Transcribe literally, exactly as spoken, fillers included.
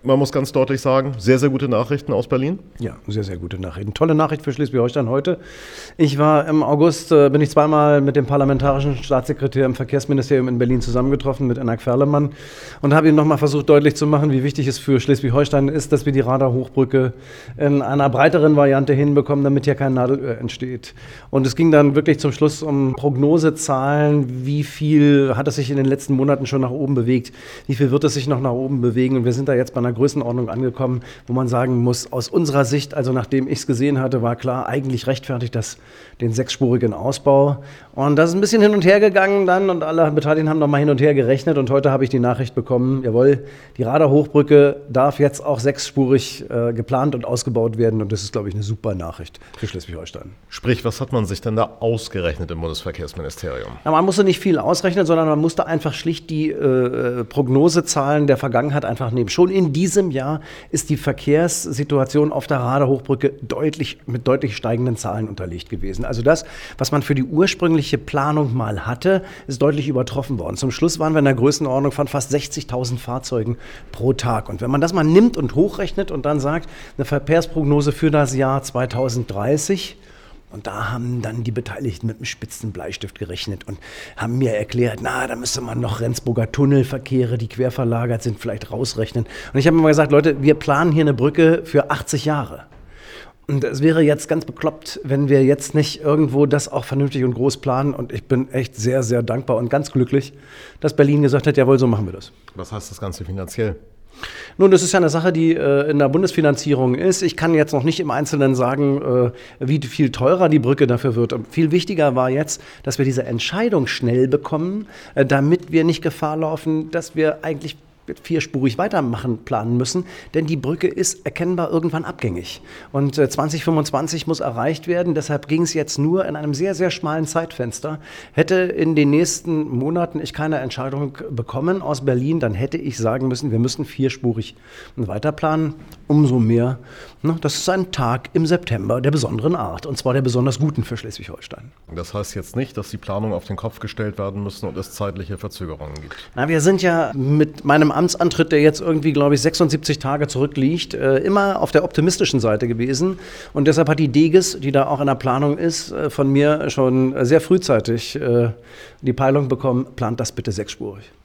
man muss ganz deutlich sagen, sehr, sehr gute Nachrichten aus Berlin. Ja, sehr, sehr gute Nachrichten. Tolle Nachricht für Schleswig-Holstein heute. Ich war im August, äh, bin ich zweimal mit dem parlamentarischen Staatssekretär im Verkehrsministerium in Berlin zusammengetroffen, mit Enak Ferlemann, und habe ihm nochmal versucht deutlich zu machen, wie wichtig es für Schleswig-Holstein ist, dass wir die Radar-Hochbrücke in einer breiteren Variante hinbekommen, damit hier kein Nadelöhr entsteht. Und es ging dann wirklich zum Schluss um Prognosezahlen, wie viel hat es sich in den letzten Monaten schon nach oben bewegt, wie viel wird es sich noch nach oben bewegen, und wir sind da jetzt bei einer Größenordnung angekommen, wo man sagen muss, aus unserer Sicht, also nachdem ich es gesehen hatte, war klar, eigentlich rechtfertigt das den sechsspurigen Ausbau. Und das ist ein bisschen hin und her gegangen dann, und alle Beteiligten haben nochmal hin und her gerechnet, und heute habe ich die Nachricht bekommen, jawohl, die Radar-Hochbrücke darf jetzt auch sechsspurig äh, geplant und ausgebaut werden, und das ist, glaube ich, eine super Nachricht für Schleswig-Holstein. Sprich, was hat man sich denn da ausgerechnet im Bundesverkehrsministerium? Na, man musste nicht viel ausrechnen, sondern man musste einfach schlicht die äh, Prognosezahlen der Vergangenheit einfach nehmen. Schon in diesem Jahr ist die Verkehrssituation auf der Radar-Hochbrücke deutlich, mit deutlich steigenden Zahlen unterlegt gewesen. Also das, was man für die ursprüngliche Planung mal hatte, ist deutlich übertroffen worden. Zum Schluss waren wir in der Größenordnung von fast sechzigtausend Fahrzeugen pro Tag. Und wenn man das mal nimmt und hochrechnet und dann sagt, eine Verkehrsprognose für das Jahr zweitausenddreißig, und da haben dann die Beteiligten mit einem spitzen Bleistift gerechnet und haben mir erklärt, na, da müsste man noch Rendsburger Tunnelverkehre, die querverlagert sind, vielleicht rausrechnen. Und ich habe immer gesagt, Leute, wir planen hier eine Brücke für achtzig Jahre. Und es wäre jetzt ganz bekloppt, wenn wir jetzt nicht irgendwo das auch vernünftig und groß planen. Und ich bin echt sehr, sehr dankbar und ganz glücklich, dass Berlin gesagt hat, jawohl, so machen wir das. Was heißt das Ganze finanziell? Nun, das ist ja eine Sache, die äh, in der Bundesfinanzierung ist. Ich kann jetzt noch nicht im Einzelnen sagen, äh, wie viel teurer die Brücke dafür wird. Und viel wichtiger war jetzt, dass wir diese Entscheidung schnell bekommen, äh, damit wir nicht Gefahr laufen, dass wir eigentlich vierspurig weitermachen planen müssen, denn die Brücke ist erkennbar irgendwann abgängig. Und äh, zwanzig fünfundzwanzig muss erreicht werden, deshalb ging es jetzt nur in einem sehr, sehr schmalen Zeitfenster. Hätte in den nächsten Monaten ich keine Entscheidung bekommen aus Berlin, dann hätte ich sagen müssen, wir müssen vierspurig weiterplanen. Umso mehr, ne, das ist ein Tag im September der besonderen Art, und zwar der besonders guten für Schleswig-Holstein. Das heißt jetzt nicht, dass die Planungen auf den Kopf gestellt werden müssen und es zeitliche Verzögerungen gibt. Na, wir sind ja mit meinem Amtsantritt, der jetzt irgendwie, glaube ich, sechsundsiebzig Tage zurückliegt, äh, immer auf der optimistischen Seite gewesen. Und deshalb hat die DEGES, die da auch in der Planung ist, äh, von mir schon sehr frühzeitig äh, die Peilung bekommen, plant das bitte sechsspurig.